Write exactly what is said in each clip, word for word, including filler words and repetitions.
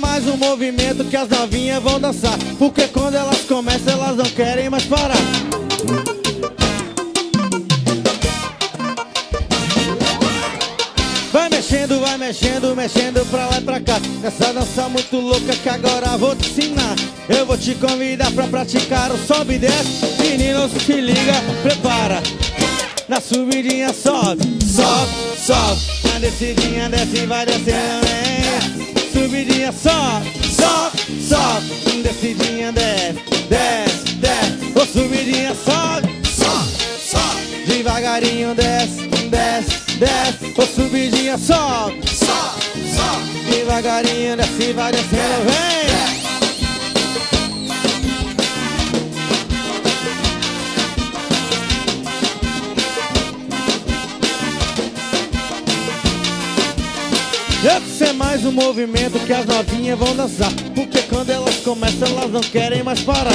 mais um movimento que as novinhas vão dançar, porque quando elas começam elas não querem mais parar. Vai mexendo, vai mexendo, mexendo pra lá e pra cá, nessa dança muito louca que agora vou te ensinar. Eu vou te convidar pra praticar o sobe e desce. Meninos, se liga, prepara. Na subidinha sobe, sobe, sobe. Na descidinha desce, vai descendo, vem. Subidinha sobe, sobe, sobe. Na descidinha desce, desce, desce. Ô, subidinha sobe, sobe, sobe. Devagarinho desce, desce, desce. Ô, subidinha sobe, sobe, sobe. Devagarinho desce, vai descendo, vem. Esse é mais um movimento que as novinhas vão dançar, porque quando elas começam elas não querem mais parar.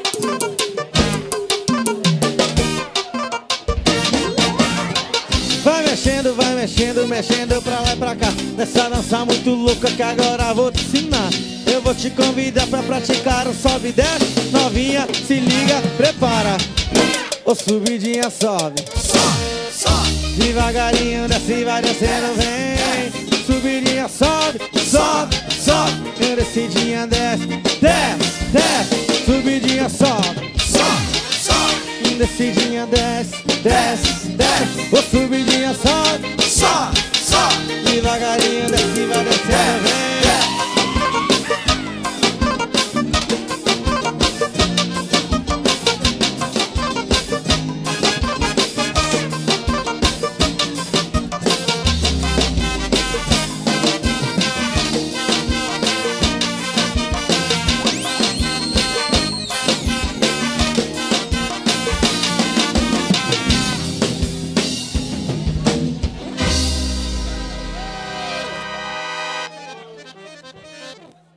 Vai mexendo, vai mexendo, mexendo pra lá e pra cá, nessa dança muito louca que agora vou te ensinar. Eu vou te convidar pra praticar o sobe e desce. Novinha, se liga, prepara. Ô, subidinha sobe, sobe, sobe. Devagarinho desce, vai descendo, vem. Subidinha sobe, sobe, sobe. Descidinha desce, desce, desce. Subidinha sobe, sobe, sobe. Descidinha desce, desce, desce. Ô, subidinha